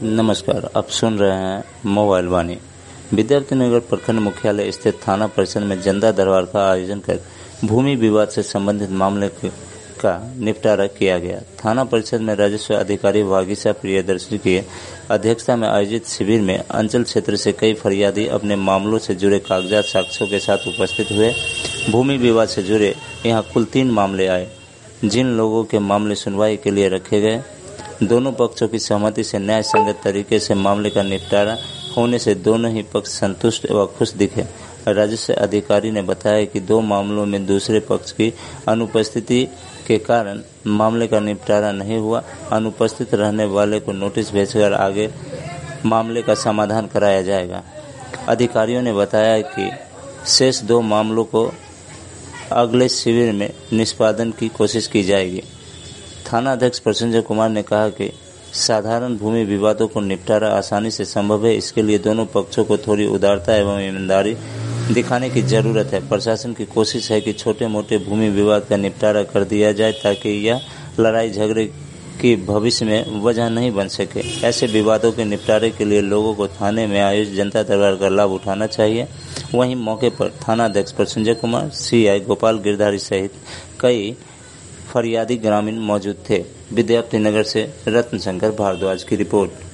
नमस्कार, आप सुन रहे हैं मोबाइल वाणी। विद्यार्थी नगर प्रखंड मुख्यालय स्थित थाना परिसर में जनता दरबार का आयोजन कर भूमि विवाद से संबंधित मामले का निपटारा किया गया। थाना परिसर में राजस्व अधिकारी भागीसा प्रियदर्शी की अध्यक्षता में आयोजित शिविर में अंचल क्षेत्र से कई फरियादी अपने मामलों से जुड़े कागजात साक्ष्यों के साथ उपस्थित हुए। भूमि विवाद से जुड़े यहाँ कुल 3 मामले आए। जिन लोगों के मामले सुनवाई के लिए रखे गए, दोनों पक्षों की सहमति से न्याय संगत तरीके से मामले का निपटारा होने से दोनों ही पक्ष संतुष्ट व खुश दिखे। राजस्व अधिकारी ने बताया कि 2 मामलों में दूसरे पक्ष की अनुपस्थिति के कारण मामले का निपटारा नहीं हुआ। अनुपस्थित रहने वाले को नोटिस भेजकर आगे मामले का समाधान कराया जाएगा। अधिकारियों ने बताया कि शेष 2 मामलों को अगले शिविर में निष्पादन की कोशिश की जाएगी। थाना अध्यक्ष प्रसन्न कुमार ने कहा कि साधारण भूमि विवादों को निपटारा आसानी से संभव है, इसके लिए दोनों पक्षों को थोड़ी उदारता एवं ईमानदारी दिखाने की जरूरत है। प्रशासन की कोशिश है कि छोटे मोटे भूमि विवाद का निपटारा कर दिया जाए ताकि यह लड़ाई झगड़े की भविष्य में वजह नहीं बन सके। ऐसे विवादों के निपटारे के लिए लोगों को थाने में आयोजित जनता दरबार का लाभ उठाना चाहिए। वहीं मौके पर थाना अध्यक्ष प्रसन्न कुमार, सीआई गोपाल गिरधारी सहित कई फरियादी ग्रामीण मौजूद थे। विद्यार्थी नगर से रत्न शंकर भारद्वाज की रिपोर्ट।